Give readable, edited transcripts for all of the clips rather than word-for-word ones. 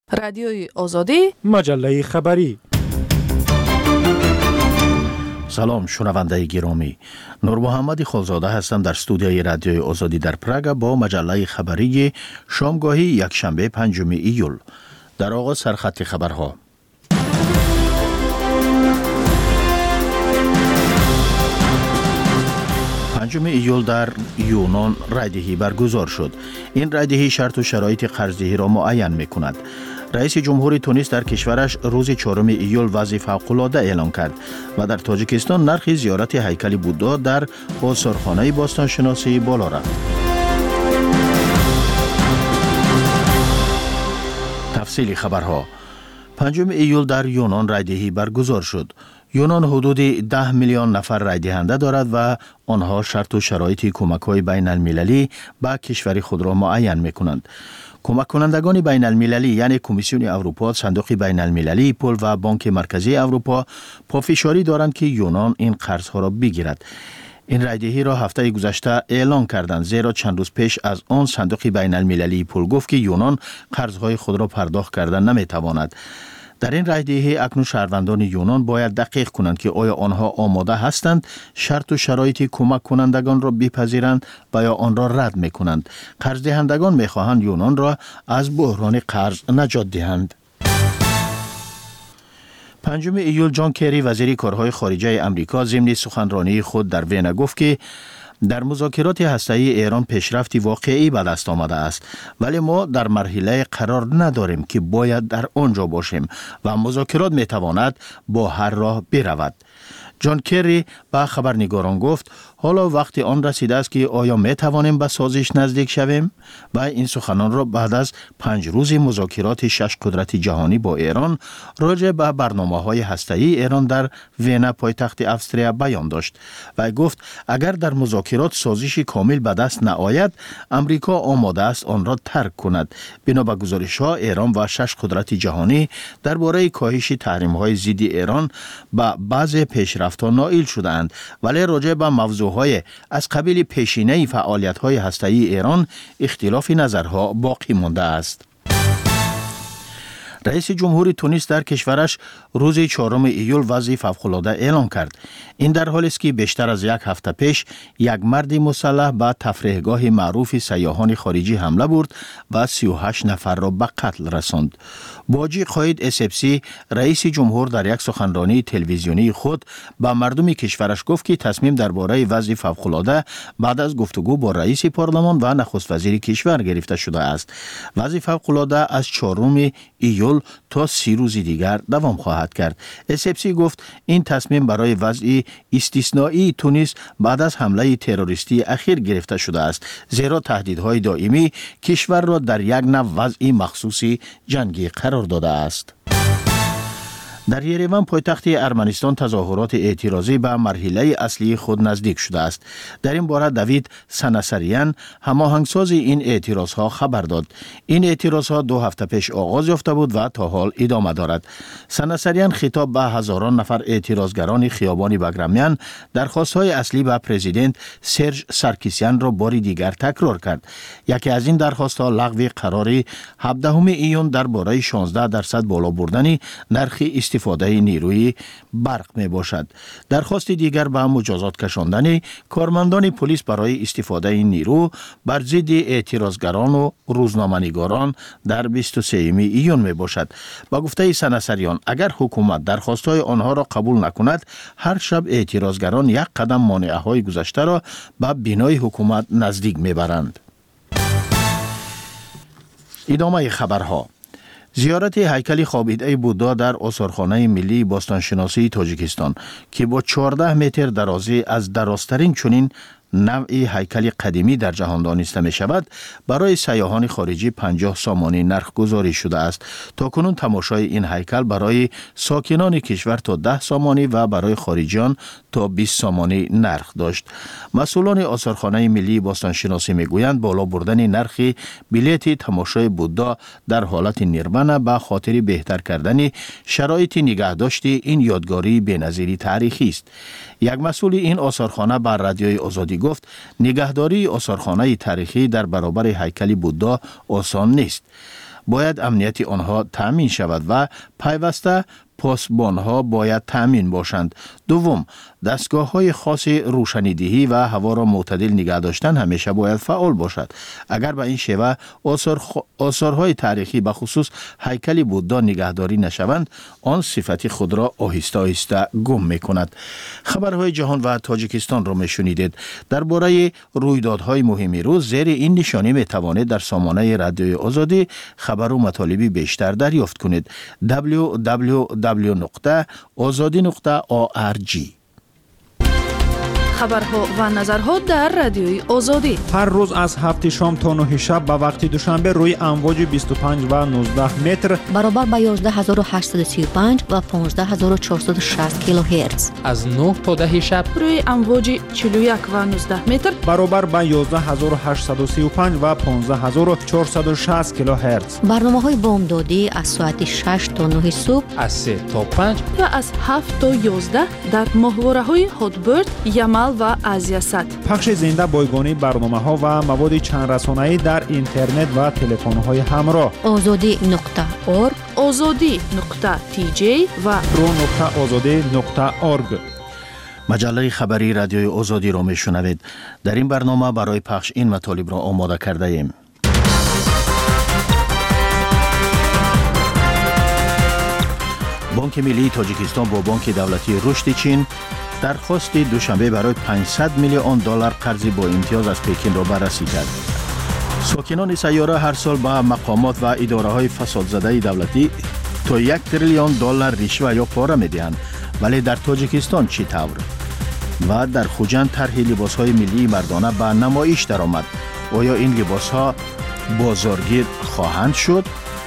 رادیوی آزادی، مجله خبری. سلام شنونده گرامی، نور محمد خالزاده هستم در استودیوی رادیوی آزادی در پراگ با مجله خبری شامگاهی یکشنبه 5 ایول. در آغاز سرخط خبرها. 5 ایول در یونان رایدهی برگزار شد. این رایدهی شرط و شرایط قرضدهی را معین می‌کند. رئیس جمهور تونس در کشورش روز 4 ایول وضع فوق‌العاده اعلام کرد و در تاجیکستان نرخ زیارت هیکل بودا در آثارخانه باستانشناسی بالا رفت. تفصیل خبرها. 5 ایول در یونان رایدهی برگزار شد. یونان حدود 10 میلیون نفر رای دهنده دارد و آنها شرط و شرایط کمک‌های بین المللی به کشور خود را معین می‌کنند. کمک کنندگان بین المللی یعنی کمیسیون اروپا، صندوق بین المللی پول و بانک مرکزی اروپا پافشاری دارند که یونان این قرض‌ها را بگیرد. این رایدهی را هفته گذشته اعلان کردند، زیرا چند روز پیش از آن صندوق بین المللی پول گفت که یونان قرض‌های خود را پرداخت کردن نمی‌تواند. در این رایدهی اکنون شهروندان یونان باید دقیق کنند که آیا آنها آماده هستند شرط و شرایط کمک کنندگان را بپذیرند و یا آن را رد می‌کنند. قرض دهندگان می‌خواهند یونان را از بحران قرض نجات دهند. 5 ایول جان کری وزیر کارهای خارجه امریکا ضمن سخنرانی خود در وین گفت که در مذاکرات هسته‌ای ایران پیشرفتی واقعی به دست آمده است، ولی ما در مرحله قرار نداریم که باید در آنجا باشیم و مذاکرات میتواند با هر راه برود. جان کری به خبرنگاران گفت حالا وقت آن رسیده است که آیا می توانیم به سازش نزدیک شویم؟ و این سخنان را بعد از 5 روز مذاکرات 6 قدرت جهانی با ایران راجع به برنامه‌های هسته‌ای ایران در وین پایتخت استریا بیان داشت و گفت اگر در مذاکرات سازش کامل به دست نآید، امریکا آماده است آن را ترک کند. بنا به گزارش‌ها ایران و 6 قدرت جهانی درباره کاهش تحریم‌های ضد ایران به بعضی پیشرفت‌ها نائل شدند، ولی راجع به موضوعهای از قبیل پیشینه فعالیت‌های هسته‌ای ایران اختلاف نظرها باقی مانده است. رئیس جمهور تونس در کشورش روز 4 ایول وضع فوق‌العاده اعلام کرد. این در حالی است که بیشتر از یک هفته پیش یک مرد مسلح به تفریحگاه معروف سیاحان خارجی حمله برد و 38 نفر را به قتل رساند. باجی قاید اسپسی رئیس جمهور در یک سخنرانی تلویزیونی خود به مردم کشورش گفت که تصمیم درباره وضع فوق‌العاده بعد از گفتگو با رئیس پارلمان و نخست وزیر کشور گرفته شده است. وضع فوق‌العاده از 4 ایول تا 30 روز دیگر دوام خواهد کرد. اسپسی گفت این تصمیم برای وضع استثنایی تونس بعد از حمله تروریستی اخیر گرفته شده است، زیرا تهدیدهای دائمی کشور را در یک نوع وضع مخصوصی جنگی قرار داده است. در یریوان پایتخت ارمنستان تظاهرات اعتراضی به مرحله اصلی خود نزدیک شده است. در این باره دوید سناسریان هماهنگساز این اعتراضها خبر داد. این اعتراضها 2 هفته پیش آغاز یافته بود و تا حال ادامه دارد. سناسریان خطاب به هزاران نفر اعتراضگران خیابان بگرامیان درخواست‌های اصلی به پرزیدنت سرژ سارکیسیان را بار دیگر تکرار کرد. یکی از این درخواست‌ها لغو قرار 17 ایون درباره 16% بالا بردن نرخ استفاده نیروی برق می باشد. درخواست دیگر به مجازات کشاندن کارمندان پلیس برای استفاده نیرو بر ضد اعتراضگران و روزنامه‌نگاران در 23 ایون می باشد. با گفته سناسریان اگر حکومت درخواست‌های آنها را قبول نکند، هر شب اعتراضگران یک قدم مانعه‌های گذشته را به بینای حکومت نزدیک می برند. ادامه خبرها. زیارت هیکل خوابیده بودا در آثارخانه ملی باستانشناسی تاجیکستان که با 14 متر درازی از درازترین چنین نوعی هیکل قدیمی در جهان دانسته می شود، برای سیاحان خارجی 50 سامانی نرخ گذاری شده است. تاکنون تماشای این هیکل برای ساکنان کشور تا 10 سامانی و برای خارجیان تا 20 سامانی نرخ داشت. مسئولان آثارخانه ملی باستانشناسی می گویند بالا بردن نرخ بلیت تماشای بودا در حالت نیرمن به خاطر بهتر کردن شرایط نگهداشت این یادگاری بی‌نظیری تاریخی است. یک مسئول این آثارخانه بر رادیوی آزادی گفت نگهداری آثارخانه تاریخی در برابر هیکل بودا آسان نیست. باید امنیت آنها تأمین شود و پیوسته پاسبانها باید تأمین باشند. دوم، دستگاه‌های خاص روشنیدهی و هوا را معتدل نگه داشتن همیشه باید فعال باشد. اگر به این شیوه آثارهای تاریخی به خصوص هیکل بودا نگهداری نشوند، آن صفت خود را آهسته آهسته گم می‌کند. خبرهای جهان و تاجیکستان را می‌شنیدید. درباره رویدادهای مهم روز زیر این نشانی می‌توانید در سامانه رادیوی آزادی خبر و مطالبی بیشتر دریافت کنید. www.azadi.org. خبرها و نظرها در رادیوی آزادی هر روز از 7 شام تا 9 شب به وقت دوشنبه روی امواج 25 و 19 متر برابر با 11835 و 15460 کیلوهرتز. از 9 تا 10 شب روی امواج 41 و 19 متر برابر با 11835 و 15460 کیلوهرتز. برنامه‌های بامدادی از ساعت 6 تا 9 صبح، از 3 تا 5 و از 7 تا 11 در ماهواره‌های هاتبرد، یمل و آزیاسات. پخش زنده بایگانی برنامه‌ها و مواد چند رسانه‌ای در اینترنت و تلفن‌های همراه. azadi.org، azadi.tj و pro.azadi.org. مجله خبری رادیوی آزادی را میشنوید. در این برنامه برای پخش این مطالب را آماده کرده ایم. بانک ملی تاجیکستان با بانک دولتی رشد چین درخواست دوشنبه برای 500 میلیون دلار قرض با امتیاز از پکین را بررسی کرد. ساکنان سیاره هر سال به مقامات و اداره‌های فسادزده دولتی تا 1 تریلیون دلار رشوه یا پاره می‌دهند. ولی در تاجیکستان چه طور؟ و در خوجند طرح لباس‌های ملی مردانه به نمایش درآمد. آیا این لباس‌ها بازارگیر خواهند شد؟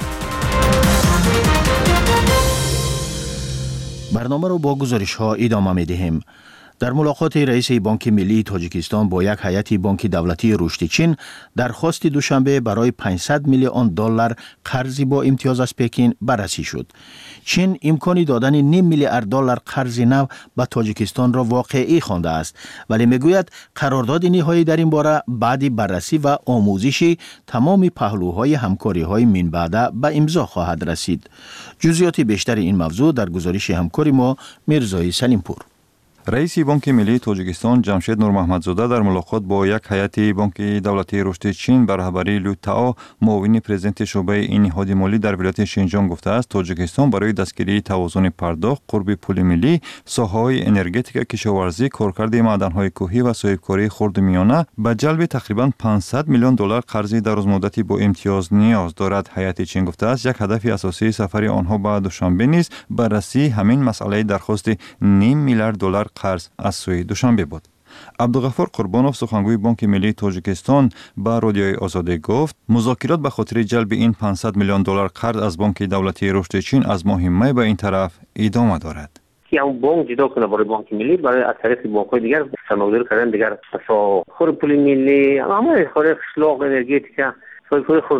برنامه رو با گزارش‌ها ادامه می‌دهیم. در ملاقات رئیس بانک ملی تاجیکستان با یک هیئت بانک دولتی رشد چین درخواست دوشنبه برای 500 میلیون دلار قرض با امتیاز از پکین بررسی شد. چین امکانی دادن نیم میلیارد دلار قرض نو به تاجیکستان را واقعی خوانده است، ولی میگوید قرارداد نهایی در این باره بعد بررسی و آموزش تمام پهلوهای همکاری‌های من بعد به امضا خواهد رسید. جزئیات بیشتر این موضوع در گزارش همکار ما میرزای سلیمپور. رئیس بانک ملی تاجیکستان جمشید نور محمدزاده در ملاقات با یک هیئت بانک دولتی رشد چین به رهبری لو تائو معاون پرزیدنت شعبه این نهاد مالی در ولایت شینجیانگ گفته است تاجیکستان برای دستگیری توازن پرداخت، قرب پول ملی، ساحه‌های انرژتیک، کشاورزی، کارکرد معدن‌های کوهی و صاحبکاری خرد میانه به جلب تقریباً 500 میلیون دلار قرض درازمدتی با امتیاز نیاز دارد. هیئت چین گفته است یک هدف اساسی سفر آنها به دوشنبه نیز بررسی همین مسئله درخواست نیم میلیارد دلار قرض از سوی دوشنبه بود. عبدالغفور قربانوف سخنگوی بانک ملی تاجیکستان به رادیوی آزادی گفت مذاکرات به خاطر جلب این 500 میلیون دلار قرض از بانک دولتی رشد چین از ماه می به این طرف ادامه دارد. اون بانک جدا کنه برای بانک ملی برای از طریق بانک‌های دیگر سرمایه‌گذاری کردن دیگر خرد پول ملی همه خرد خلاق انرژتیک خود خود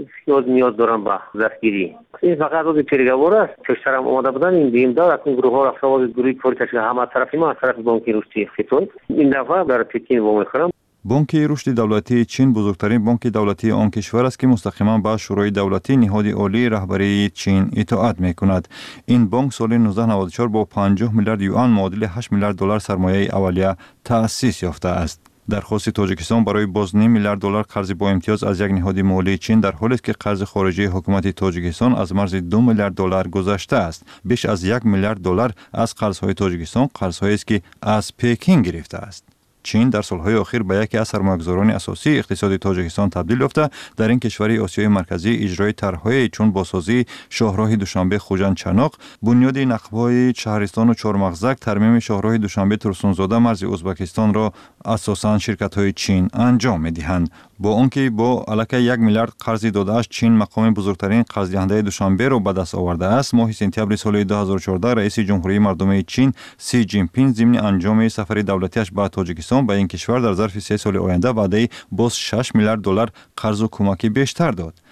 نیاز دارن به دستگیری. این فقط از پیشگوار است. پیشتر هم آماده بودن این بیم داد اون گروه ها رفته بود گروهی کاری تشکیل همه طرفی ما از طرف بانک رشدی خطون این دفعه در پکین وام می‌خورم. بانک رشد دولتی چین بزرگترین بانک دولتی آن کشور است که مستقیما به شورای دولتی نهاد عالی رهبری چین اطاعت می‌کند. این بانک سال 1994 با 50 میلیارد یوان معادل 8 میلیارد دلار سرمایه اولیه تأسیس یافته است. درخواست تاجیکستان برای باز نیم میلیارد دلار قرض با امتیاز از یک نهاد مالی چین در حالی است که قرض خارجی حکومت تاجیکستان از مرز 2 میلیارد دلار گذشته است. بیش از 1 میلیارد دلار از قرضهای تاجیکستان قرضهایی است که از پکین گرفته است. چین در سالهای اخیر به یکی از سرمایه‌گذاران اساسی اقتصاد تاجیکستان تبدیل یافته. در این کشور آسیای مرکزی اجرای طرح‌های چون بازسازی شاهراه دوشنبه خوجند چناق، بنیاد نقب‌های شهرستان و چهارمغزک، ترمیم شاهراه دوشنبه ترسونزاده مرز ازبکستان را اساساً شرکت‌های چین انجام می‌دهند. با آنکه با علاکه 1 میلیارد قرض داده‌اش چین مقام بزرگترین قرض‌دهنده دوشنبه را به دست آورده است. ماه سپتامبر سال 2014 رئیس جمهوری مردم چین سی جین پینگ ضمن انجام سفر دولتیش به تاجیکستان به این کشور در ظرف 3 سال آینده وعده باز 6 میلیارد دلار قرض و کمک بیشتر داد.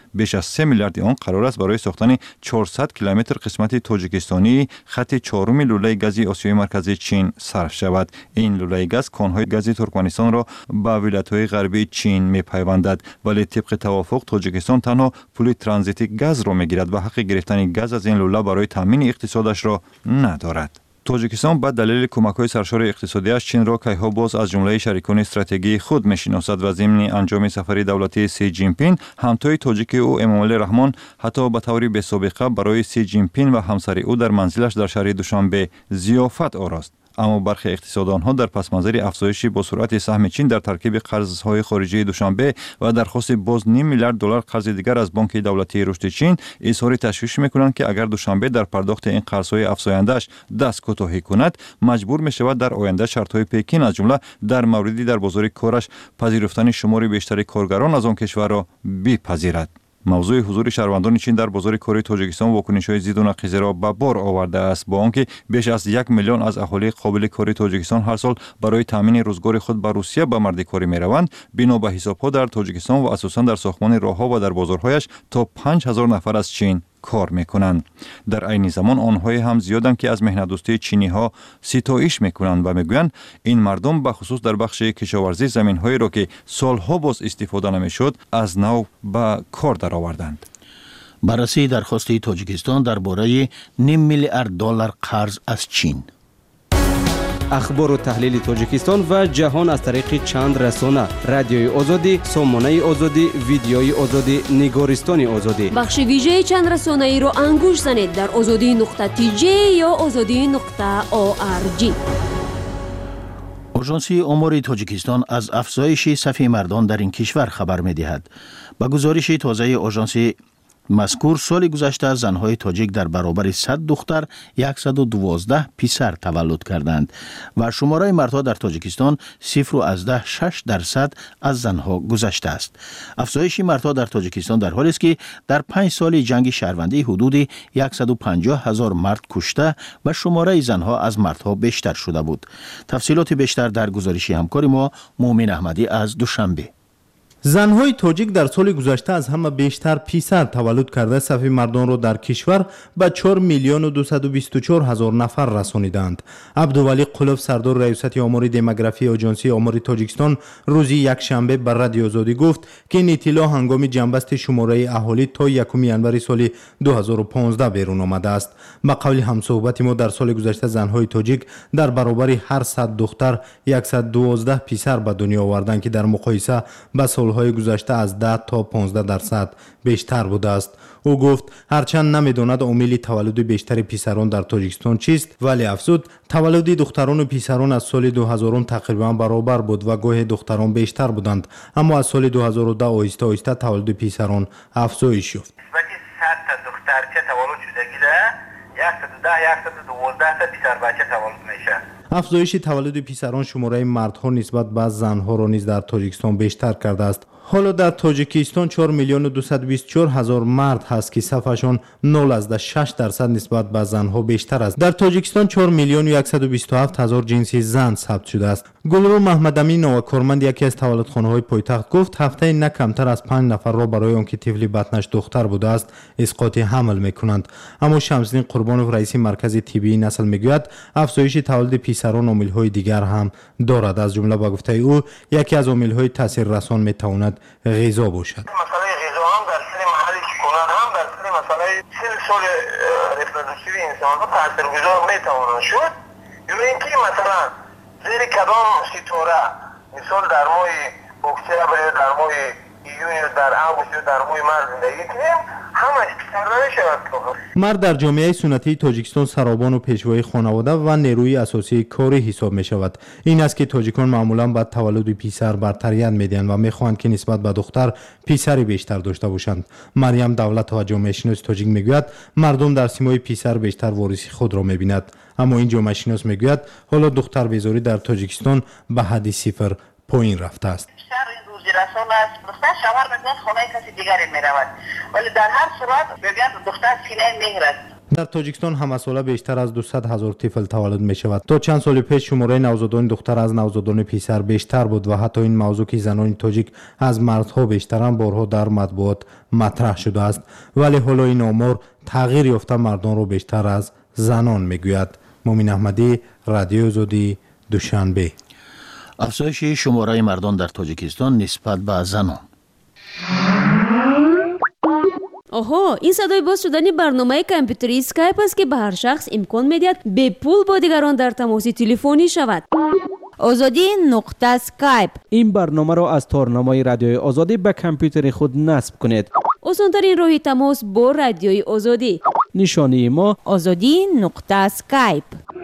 بیش از 3 میلیارد آن قرار است برای ساختن 400 کیلومتر قسمت تاجیکستانی خط چهارم لوله گازی آسیای مرکزی چین صرف شود. این لوله گاز کانهای گازی ترکمنستان را به ولایت‌های غربی چین می‌پیوندد، ولی طبق توافق تاجیکستان تنها پول ترانزیت گاز را می‌گیرد و حق گرفتن گاز از این لوله برای تامین اقتصادش را ندارد. تاجیکستان به دلیل کمک‌های سرشار اقتصادیش چین را کیها باز از جمله شریکان استراتژیکی خود می‌شناسد و ضمن انجام سفر دولتی سی جین پینگ همتای تاجیک او امامعلی رحمان حتی به طور بی‌سابقه برای سی جین پینگ و همسر او در منزلش در شهر دوشنبه ضیافت آراست. اما برخی اقتصاددانها در پس منظر افزایش با سرعت سهم چین در ترکیب قرض‌های خارجی دوشنبه و درخواست باز نیم میلیارد دلار قرض دیگر از بانک دولتی رشد چین اظهار تشویش می‌کنند که اگر دوشنبه در پرداخت این قرض‌های افزاینده‌اش دست کوتاهی کند مجبور می‌شود در آینده شرط‌های پکین از جمله در موردی در بازار کارش پذیرفتن شمار بیشتر کارگران از آن کشور را بپذیرد. موضوع حضور شهروندان چین در بازار کار تاجیکستان واکنش‌های ضد و نقیض را به بار آورده است، با آنکه بیش از 1 میلیون از اهالی قابل کار تاجیکستان هر سال برای تامین روزگار خود به روسیه به مردکاری می‌روند. بنا به حساب‌ها در تاجیکستان و اساساً در ساختمان راه‌ها و در بازارهایش تا 5000 نفر از چین کار میکنند. در عین زمان آنهای هم زیادند که از مهنت‌دوستی چینی ها ستایش میکنند و میگویند این مردم به خصوص در بخش کشاورزی زمین‌هایی را که سالها باز استفاده نمیشد از نو به کار درآوردند. بررسی درخواست تاجیکستان درباره نیم میلیارد دلار قرض از چین. اخبار و تحلیل تاجیکستان و جهان از طریق چند رسانه: رادیوی آزادی، سامانه آزادی، ویدیوی آزادی، نگارستان آزادی. بخش ویژه چند رسانه ای را انگوش زنید در azadi.tj یا azadi.org. آژانس آمار تاجیکستان از افزایش صف مردان در این کشور خبر می‌دهد. با گزارش تازه آژانس مذکور سال گذشته زنهای تاجیک در برابر 100 دختر 112 پسر تولد کردند و شماره مردها در تاجیکستان 0.6% از زنها گذشته است. افزایش مردها در تاجیکستان در حالی است که در 5 سال جنگ شهروندی حدود 150,000 مرد کشته و شماره زنها از مردها بیشتر شده بود. تفصیلات بیشتر در گزارش همکار ما مومن احمدی از دوشنبه. زنهای تاجیک در سال گذشته از همه بیشتر پسر تولد کرده صف مردان را در کشور به 4,224,000 نفر رسانیدند. عبدولی قلوف سردار ریاست آمار دموگرافی آژانس آمار تاجیکستان روز یکشنبه بر رادیو آزادی گفت که این اطلاع هنگام جنبست شماره اهالی تا 1 ینور سال 2015 بیرون آمده است. به قول همصحبت ما در سال گذشته زنهای تاجیک در برابر هر 100 دختر 112 پسر به دنیا آوردند که در مقایسه با سالهای گذشته از 10 تا 15% بیشتر بوده است. او گفت هرچند نمیداند عامل تولد بیشتر پسران در تاجیکستان چیست، ولی افزود تولد دختران و پسران از سال 2000 تقریبا برابر بود و گاه دختران بیشتر بودند، اما از سال 2010 آهسته آهسته تولد پسران افزایش یافت. وقتی 100 تا دخترچه تولد شدگی ده 110 تا پسر بچه تولد میشه. افزایش تولد پسران شماره مردها نسبت به زنها را نیز در تاجیکستان بیشتر کرده است. حالا در تاجیکستان 4,224,000 مرد هست که صفشان 0.6% نسبت به زنها بیشتر است. در تاجیکستان 4,127,000 جنسی زن ثبت شده است. گلرو محمدامین نوکارمند یکی از تولدخانه‌های پایتخت گفت هفته نه کمتر از 5 نفر را برای آنکه طفل بطنش دختر بوده است اسقاط حمل میکنند. اما شمس‌الدین قربانوف رئیس مرکز طبی نسل میگوید افزایش تولد پسران عامل‌های دیگر هم دارد. از جمله با گفته او یکی از عامل‌های تاثیررسان میتواند غذا باشد. مسئله غذا هم در سر محل سکونت هم در سر مسئله سال رپروداکتیو انسان ها تاثیرگذار میتواند شد. یا اینکه مثلا زیر کدام ستاره مثال در ماه اکتبر یا در ماه ایون یا در آگوست یا در ماه مارس زندگی کنیم همش پسر نمیشود. مرد در جامعه سنتی تاجیکستان سرابان و پیشوای خانواده و نیروی اساسی کاری حساب می شود. این است که تاجیکان معمولا بعد تولد پسر برتریت میدهند و میخواهند که نسبت به دختر پسر بیشتر داشته باشند. مریم دولت و جامعه شناس تاجیک میگوید مردم در سیمای پسر بیشتر وارث خود را میبیند. اما این جامعه شناس میگوید حالا دختر بیزاری در تاجیکستان به حد صفر پایین رفته است. رسول است دختر شوهر میگوید خانه کسی دیگری میرود، ولی در هر صورت میگوید دختر سینه مهر است. در تاجیکستان همساله بیشتر از 200,000 طفل تولد می شود. تا چند سال پیش شماره نوزادان دختر از نوزادان پسر بیشتر بود و حتی این موضوع که زنان تاجیک از مردها بیشترند بارها در مطبوعات مطرح شده است، ولی حالا این آمار تغییر یافته مردان را بیشتر از زنان می گوید. مومن احمدی، رادیو آزادی، دوشنبه. افزایش شماره مردان در تاجیکستان نسبت به زنان. آها، این صدای باز شدن برنامه کامپیوتری اسکایپ است که به هر شخص امکان میدهد به پول با دیگران در تماس تلفنی شود. آزادی نقطه اسکایپ. این برنامه را از تارنمای رادیوی آزادی به کامپیوتر خود نصب کنید. آسان‌ترین راه تماس با رادیوی آزادی. نشانی ما آزادی نقطه اسکایپ.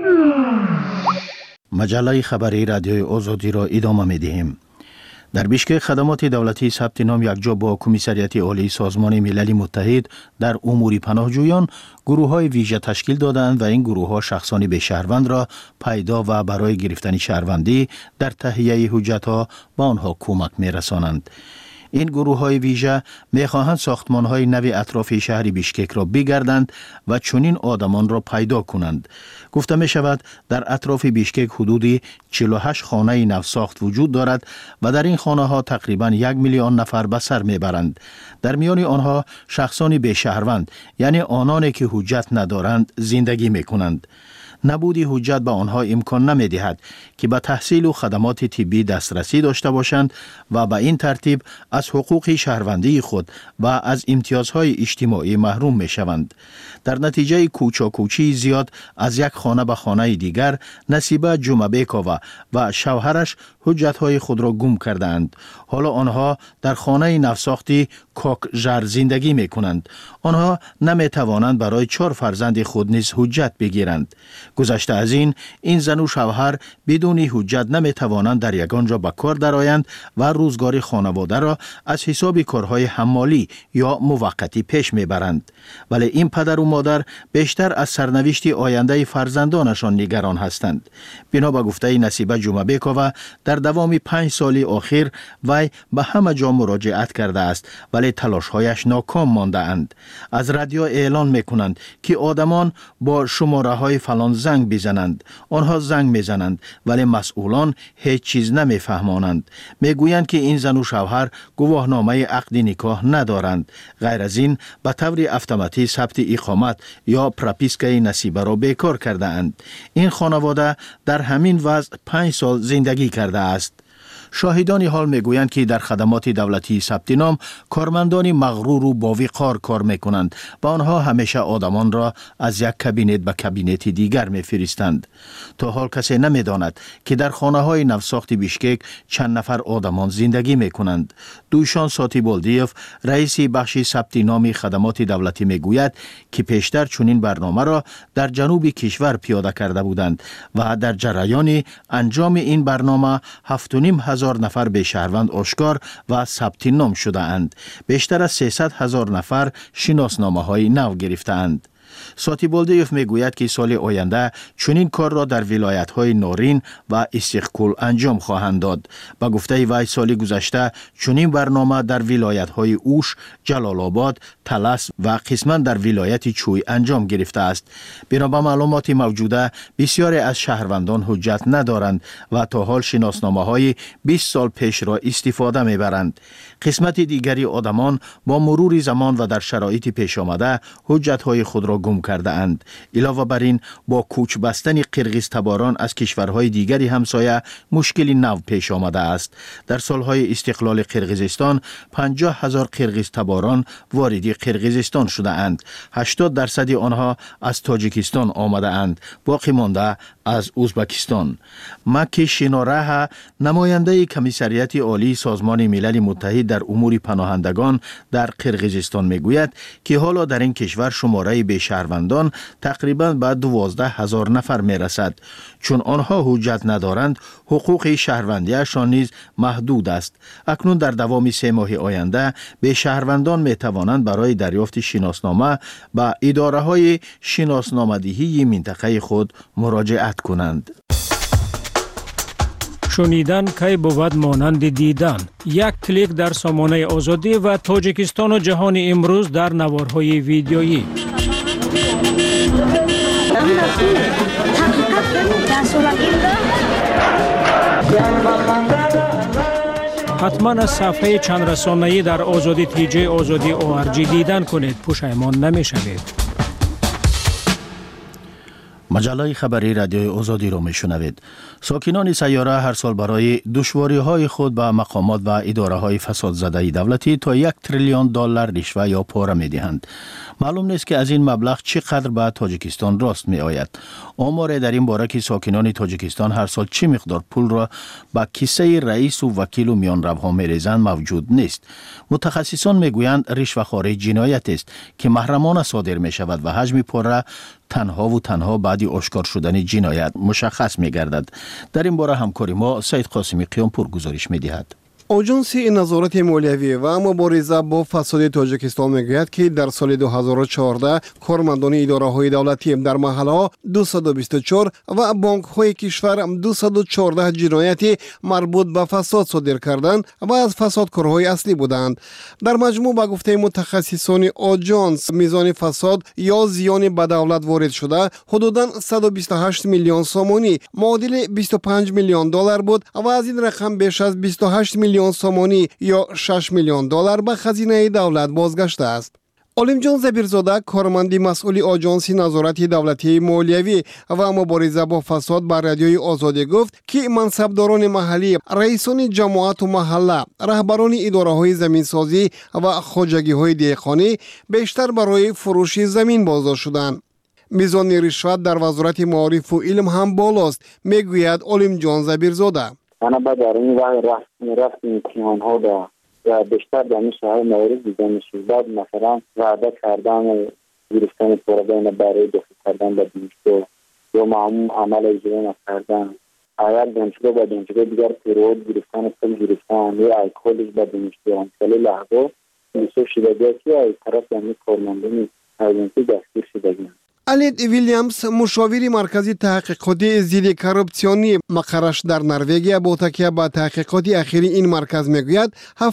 مجله خبری رادیوی آزادی را ادامه می‌دهیم. در بیشکک خدمات دولتی ثبت نام یکجا با کمیسریت عالی سازمان ملل متحد در امور پناهجویان گروه‌های ویژه تشکیل دادند و این گروه‌ها شخصان به شهروند را پیدا و برای گرفتن شهروندی در تهیه حجت‌ها به آنها کمک می‌رسانند. این گروه‌های ویژه می‌خواهند ساختمان‌های نو اطراف شهر بیشکک را بگردند و چنین آدمان را پیدا کنند. گفته می‌شود در اطراف بیشکک حدودی 48 خانه نو ساخت وجود دارد و در این خانه‌ها تقریباً 1 میلیون نفر به سر می‌برند. در میان آنها شخصانی به شهروند، یعنی آنانی که حجت ندارند، زندگی می‌کنند. نبودی حجت به آنها امکان نمی‌دهد که به تحصیل و خدمات طبی دسترسی داشته باشند و به این ترتیب از حقوق شهروندی خود و از امتیازهای اجتماعی محروم می‌شوند. در نتیجه کوچاکوچی زیاد از یک خانه به خانه دیگر نصیبه جمعبیکووا و شوهرش حجت‌های خود را گم کردند. حالا آنها در خانه نوساختی کوکژر زندگی می‌کنند. آنها نمی‌توانند برای 4 فرزند خود نیز حجت بگیرند. گذشته از این زن و شوهر بدون حجت نمی‌توانند در یگان جا به کار درآیند و روزگار خانواده را از حساب کارهای حمالی یا موقتی پیش می‌برند. ولی این پدر و مادر بیشتر از سرنوشت آینده فرزندانشان نگران هستند. بنا به گفته نصیبه جمعبیکووا در دوام 5 سال اخیر وی به همه جا مراجعت کرده است ولی تلاش‌هایش ناکام مانده اند. از رادیو اعلان می‌کنند که آدمان با شماره‌های فلان زنگ بزنند. آنها زنگ میزنند ولی مسئولان هیچ چیز نمیفهمانند. میگویند که این زن و شوهر گواهنامه عقد نکاح ندارند. غیر از این به طور اتوماتیک ثبت اقامت یا پراپیسکای نصیبه را بیکار کرده اند. این خانواده در همین وضع 5 سال زندگی کرده است. شاهدان حال میگویند که در خدمات دولتی ثبت نام کارمندان مغرور و باوقار کار میکنند و آنها همیشه آدمان را از یک کابینت به کابینت دیگر میفرستند. تا حال کسی نمیداند که در خانه های نوساخت بیشکک چند نفر آدمان زندگی میکنند. دویشان ساتیبولدیف رئیس بخش ثبت نام خدمات دولتی میگوید که پیشتر چنین برنامه را در جنوب کشور پیاده کرده بودند و در جریان انجام این برنامه 7,500 نفر به شهروند آشکار و ثبت نام شده اند. بیشتر از 300,000 نفر شناسنامه های نو گرفته اند. ساتیبولدیف میگوید که سال آینده چنین کار را در ولایت‌های نورین و استقلال انجام خواهند داد. با گفته وی سال گذشته چنین برنامه در ولایت‌های اوش، جلال آباد، طلس و قسما در ولایت چوی انجام گرفته است. بنابر معلومات موجوده بسیاری از شهروندان حجت ندارند و تا حال شناسنامه‌های 20 سال پیش را استفاده میبرند. قسمت دیگری آدمان با مرور زمان و در شرایط پیش آمده حجت‌های خود را گم کرده اند. علاوه بر این با کوچ بستن قرغیز تباران از کشورهای دیگری همسایه مشکلی نو پیش آمده است. در سالهای استقلال قرغیزستان 50,000 قرغیز تباران وارد قرغیزستان شده اند. 80% آنها از تاجیکستان آمده اند. باقی مانده از ازبکستان. مکی شینوره نماینده کمیسریت عالی سازمان ملل متحد در امور پناهندگان در قرغیزستان میگوید که حالا در این کشور شماره به شهروندان تقریباً به 12,000 نفر میرسد. چون آنها حجت ندارند حقوق شهروندیشان نیز محدود است. اکنون در دوام 3 ماه آینده به شهروندان میتوانند برای دریافت شناسنامه به اداره‌های شناسنامه‌دهی منطقه خود مراجعت کنند. شنیدن کی بود مانند دیدن. یک کلیک در سامانه آزادی و تاجیکستان و جهان امروز در نوارهای ویدیویی. حتما از صفحه چند رسانه‌ای در آزادی تیجی آزادی ORG دیدن کنید، پشیمان نمی‌شوید. مجله خبری رادیوی آزادی را میشنوید. ساکنان سیاره هر سال برای دشواری‌های خود به مقامات و اداره‌های فساد زده دولتی تا $1 تریلیون رشوه یا پاره می‌دهند. معلوم نیست که از این مبلغ چقدر به تاجیکستان راست می‌آید. آمار در این باره که ساکنان تاجیکستان هر سال چه مقدار پول را به کیسه رئیس و وکیل و میانروها می‌ریزند موجود نیست. متخصصان میگویند رشوه‌خواری جنایت است که محرمانه صادر می‌شود و حجم پاره تنها و تنها بعد آشکار شدن جنایت مشخص می‌گردد. در این باره همکاری ما سید قاسمی قیامپور گزارش می‌دهد. آژانسی نظارت مالیوی و مبارزه با فساد تاجیکستان میگوید که در سال 2014 کارمندان اداره‌های دولتی در محله‌ها 224 و بانک‌های کشور 214 جنایتی مربوط به فساد صادر کردند و از فسادکارهای اصلی بودند. در مجموع به گفته متخصصان آژانس میزان فساد یا زیان به دولت وارد شده حدوداً 128 میلیون سومانی معادل $25 میلیون بود و از این رقم بیش از 28 میلیون سومانی یا $6 میلیون به خزینه دولت بازگشته است. علیم جان زبیرزاده کارمند مسئول آژانس نظارت دولتی مالیوی و مبارزه با فساد بر رادیوی آزادی گفت که منصبداران محلی، رئیسان جماعت و محله، رهبران اداره‌های زمینسازی و خواجگی‌های دهقانی بیشتر برای فروش زمین بازداشت شدند. میزان رشوت در وزارت معارف و علم هم بالاست، میگوید علیم جان زبیرزاده. انا بعد در این رفت امتحان ها و بیشتر در این شهر مورد دیده میشه. بعد مثلا وعده کردن گرفتن پروبین برای دخل کردن به دانشگاه یا معمول عمل اجرا نکردن، اگر دانشگاه به دانشگاه دیگر پیرود گرفتن پول گرفتن یا الکلش به دانشگاه کلی لحظه میشه شدگی که از طرف یعنی کارمندان ایجنسی دستگیر شدگی. الید ویلیامز مشاور مرکزی تحقیقاتی ضد کورپسیونی مقرش در نروژ با تکیه به تحقیقات اخیری این مرکز میگوید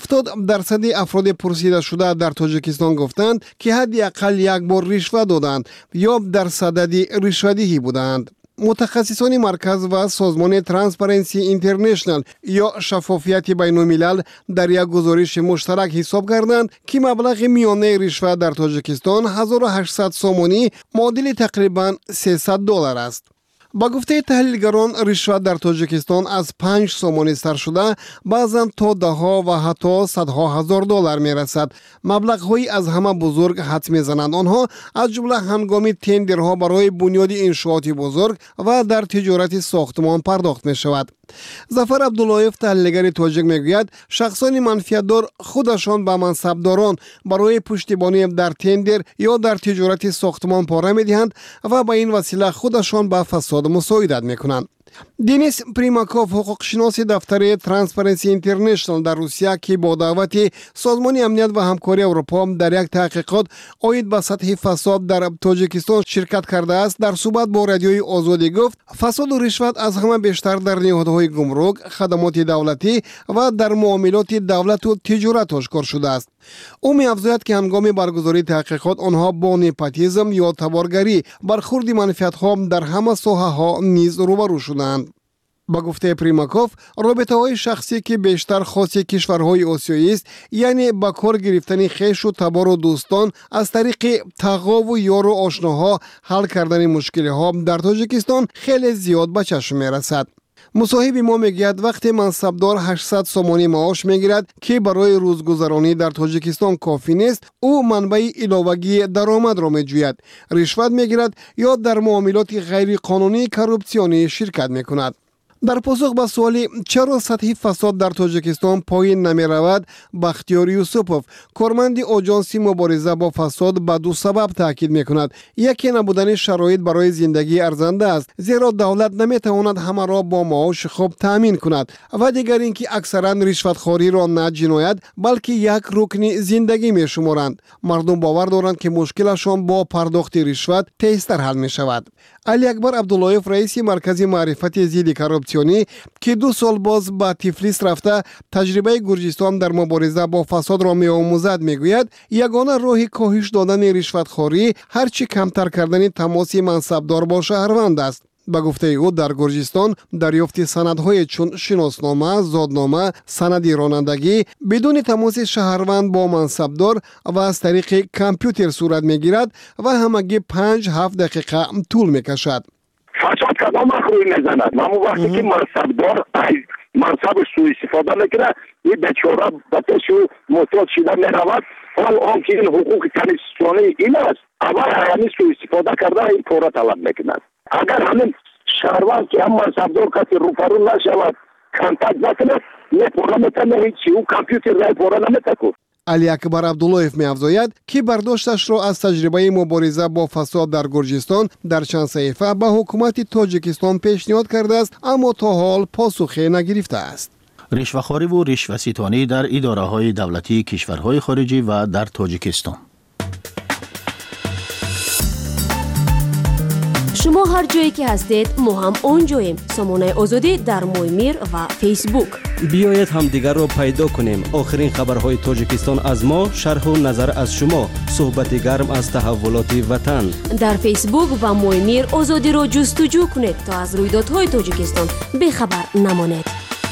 70% افراد پرسیده شده در تاجیکستان گفتند که حداقل یک بار رشوه دادند یا در صدد رشوه‌دهی بودند. متخصصان مرکز و سازمان ترانسپرنسی اینترنشنال یا شفافیت بین الملل در یک گزارش مشترک حساب کردند که مبلغ میانه رشوه در تاجیکستان 1800 سومانی معادل تقریباً $300 است. با گفته تحلیلگران رشوت در تاجیکستان از 5 سومانی سر شده بعضاً تا دهها و حتی صدها هزار دلار می رسد. مبلغ‌هایی از همه بزرگ حد می‌زنند. آنها از جمله هنگامی تندرها برای بنیاد انشاءات بزرگ و در تجارت ساختمان پرداخت می شود. ظفر عبداللهیف تحلیلگر تاجیک میگوید شخصان منفعت‌دار خودشان به منصبداران برای پشتیبانی در تندر یا در تجارت ساختمان پاره می‌دهند و به این وسیله خودشان به فساد مساعدت می‌کنند. دینیس پریماکوف حقوقشناس دفتر ترانسپرنسی اینترنشنال در روسیه که با دعوت سازمان امنیت و همکاری اروپا در یک تحقیقات عاید به سطح فساد در تاجیکستان شرکت کرده است، در صحبت با رادیوی آزادی گفت فساد و رشوت از همه بیشتر در نهادهای گمرک، خدمات دولتی و در معاملات دولت و تجارت آشکار شده است. او می‌افزاید که هنگام برگزاری تحقیقات آنها با نپاتیزم یا تبارگری برخورد منفعت‌ها در همه ساحه‌ها نیز روبرو شدند. با گفته پریماکوف رابطه‌های شخصی که بیشتر خاص کشورهای آسیایی است، یعنی با کار گرفتن خویش و تبار و دوستان از طریق تقا و یار و آشناها حل کردن مشکل‌ها در تاجیکستان خیلی زیاد به چشم می‌رسد. مصاحب ما میگوید وقتی منصبدار 800 سومانی معاش میگیرد که برای روزگذرانی در تاجیکستان کافی نیست، او منبع علاوگی درآمد را میجوید، رشوت میگیرد یا در معاملات غیر قانونی کورپسیونی شرکت میکند. در پاسخ به سوالی چرا سطح فساد در تاجیکستان پایین نمی رود، بختیار یوسفوف کارمند آژانس مبارزه با فساد به دو سبب تاکید می کند. یکی نبودن شرایط برای زندگی ارزنده است، زیرا دولت نمی تواند همه را با معاش خوب تامین کند، و دیگر اینکه اکثرا رشوتخواری را نه جنایت بلکه یک رکن زندگی می شمارند. مردم باور دارند که مشکلشان با پرداخت رشوت تیزتر حل می شود. علی اکبر عبداللهیف رئیس مرکز معرفت ضد کراپسیونی که 2 سال باز به تفلیس رفته تجربه گرجستان در مبارزه با فساد را می‌آموزد میگوید یگانه راه کاهش دادن رشوتخواری هرچی کمتر کردن تماس منصبدار با شهروند است. به گفته او در گرجستان دریافت سندهای چون شناسنامه، زادنامه، سند رانندگی بدون تماس شهروند با منصبدار و از طریق کامپیوتر صورت میگیرد و همگی 5-7 دقیقه طول میکشد. فساد کدام روی میزند؟ اما وقتی که منصبدار منصبش سوء استفاده میکنه این بیچاره بچه‌شو محتاج شده میرود. حال آن که این حقوق کنستیتوشنی این است اول همین سوء استفاده کرده این پورا طلب میکند. اگر همین شهروند که هم منصبدار کسی روپرو نشود کانتاکت نکنه پورا میتونه هیچی او کامپیوتر رای پورا نمیتکن. علی اکبر عبداللهیف می‌افزاید که برداشتش را از تجربه مبارزه با فساد در گرجستان در چند صحیفه به حکومت تاجیکستان پیشنهاد کرده است اما تا حال پاسخی نگرفته است. رشوه‌خواری و رشوه‌ستانی در اداره‌های دولتی کشورهای خارجی و در تاجیکستان. شما هر جایی که هستید ما هم اونجاییم. سامانه آزادی در مویمیر و فیسبوک. بیایید همدیگر را پیدا کنیم. آخرین خبرهای تاجیکستان از ما، شرح و نظر از شما، صحبت گرم از تحولات وطن. در فیسبوک و مویمیر آزادی را جستجو کنید تا از رویدادهای تاجیکستان بخبر نمانید.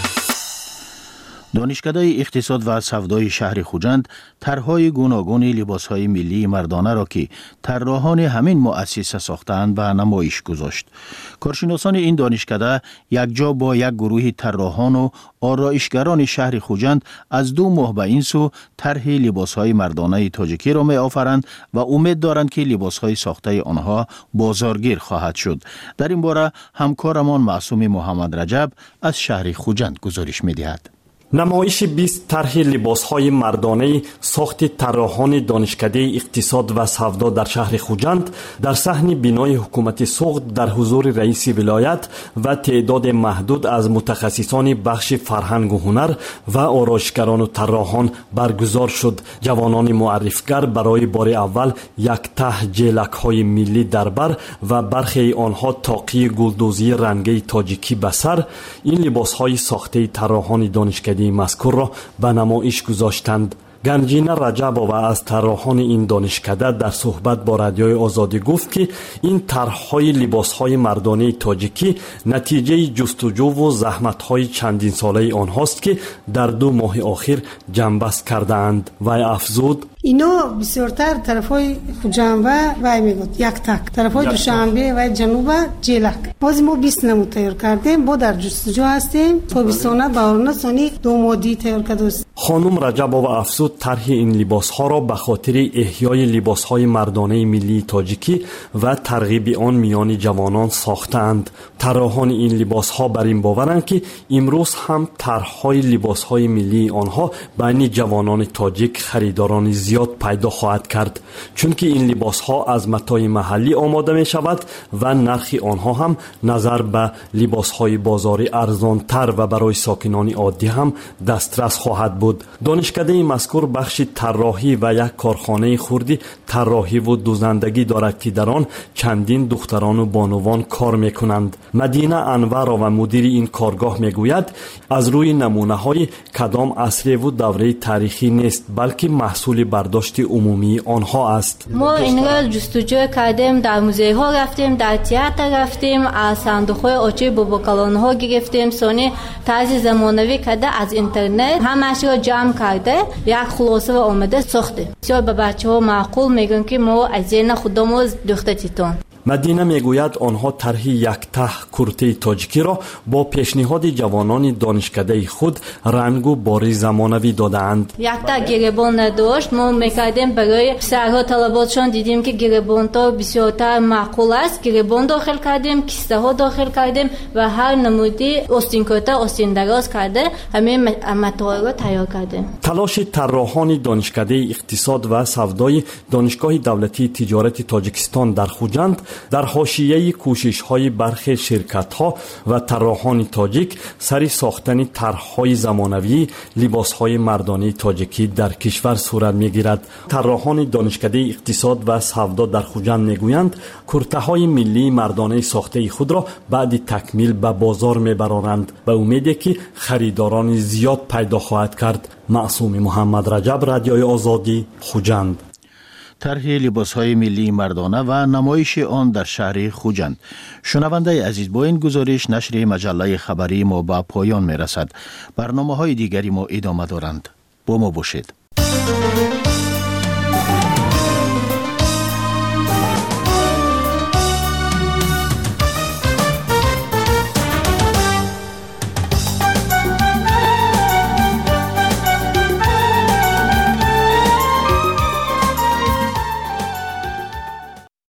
دانشکده اقتصاد و سودای شهر خوجند طرحهای گوناگون لباسهای ملی مردانه را که طراحان همین مؤسسه ساختند به نمایش گذاشت. کارشناسان این دانشکده یکجا با یک گروه طراحان و آرایشگران شهر خوجند از 2 ماه به این سو طرح لباسهای مردانه تاجیکی را می آفرند و امید دارند که لباسهای ساخته آنها بازارگیر خواهد شد. در این باره همکارمان معصوم محمد رجب از شهر خوجند گزارش می دهد. نمایش 20 طرح لباس‌های مردانه ساخت طراحان دانشکده اقتصاد و سودا در شهر خوجند در صحن بینای حکومت سوخت در حضور رئیس ولایت و تعداد محدود از متخصصان بخش فرهنگ و هنر و آرایشگران و طراحان برگزار شد. جوانان معرفگر برای بار اول یک ته جلک‌های ملی در بر و برخی آنها طاقی گلدوزی رنگی تاجیکی به سر، این لباس‌های ساخته طراحان دانشکده مذکور را به نمایش گذاشتند. گنجینه رجب‌آوا از طراحان این دانشکده در صحبت با رادیوی آزادی گفت که این طرح‌های لباس‌های مردانه تاجیکی نتیجه جستجو و زحمت‌های چندین ساله آنهاست که در 2 ماه اخیر جنبست کردند. و افزود اینا بسیارتر طرفای خوجنبه و میگفت یک تک طرفای دوشنبه و جنوب جلک باز ما 20 نمود تیار کردیم. با در جستجو هستیم تابستانه بهارانه سانی 2 ماه تیار کرده است. خانم رجب‌آوا افزود طرح این لباس‌ها را به خاطر احیای لباس‌های مردانه ملی تاجیکی و ترغیب آن میان جوانان ساختند. طراحان این لباس‌ها بر این باورند که امروز هم طرح‌های لباس‌های ملی آنها بین جوانان تاجیک خریداران زیاد پیدا خواهد کرد، چون که این لباس‌ها از متاع محلی آماده می‌شود و نرخ آنها هم نظر به لباس‌های بازاری ارزان‌تر و برای ساکنان عادی هم دسترس خواهد بود. دانشکده مذکور بخش طراحی و یک کارخانه خردی طراحی و دوزندگی دارد که در آن چندین دختران و بانوان کار می‌کنند. مدینه انور و مدیر این کارگاه میگوید از روی نمونه‌های کدام عصر و دوره تاریخی نیست، بلکه محصول برداشت عمومی آنها است. ما اینجا جستجو کردیم، در موزه ها رفتیم، در تئاتر رفتیم، از صندوق های آچه باباکالان ها گرفتیم، سونی طرز زمانوی کرده از اینترنت همش را جمع کرده یک خلاصه و آمده ساختیم. بسیار به بچه ها معقول میگن که ما از این خودمون دختر تیتون. مدینه میگوید آنها طرح یک ته کرته تاجیکی را با پیشنهاد جوانان دانشکده خود رنگ و باری زمانوی دادند. یک ته گریبان نداشت، ما میکردیم برای پسرها طلباتشان دیدیم که گریبان تا بسیارتر معقول است، گریبان داخل کردیم، کیسه ها داخل کردیم و هر نمودی آستین کرته آستین دراز کرده همین متاع را تیار کردیم. تلاش طراحان دانشکده اقتصاد و سودای دانشگاه دولتی تجارت تاجیکستان در خوجند در حاشیه کوشش‌های برخی شرکت‌ها و طراحان تاجیک سری ساختن طرح‌های زمانوی لباس‌های مردانه تاجیکی در کشور صورت می‌گیرد. طراحان دانشکده اقتصاد و سودا در خوجند می‌گویند کرته‌های ملی مردانه ساخته خود را بعد تکمیل به بازار می‌برانند و امیدی که خریداران زیاد پیدا خواهد کرد. معصوم محمد رجب، رادیوی آزادی، خوجند. طرح لباس‌های ملی مردانه و نمایش آن در شهر خوجند. شنونده عزیز، با این گزارش نشر مجله خبری ما به پایان می‌رسد. برنامه‌های دیگری ما ادامه دارند. با ما باشید.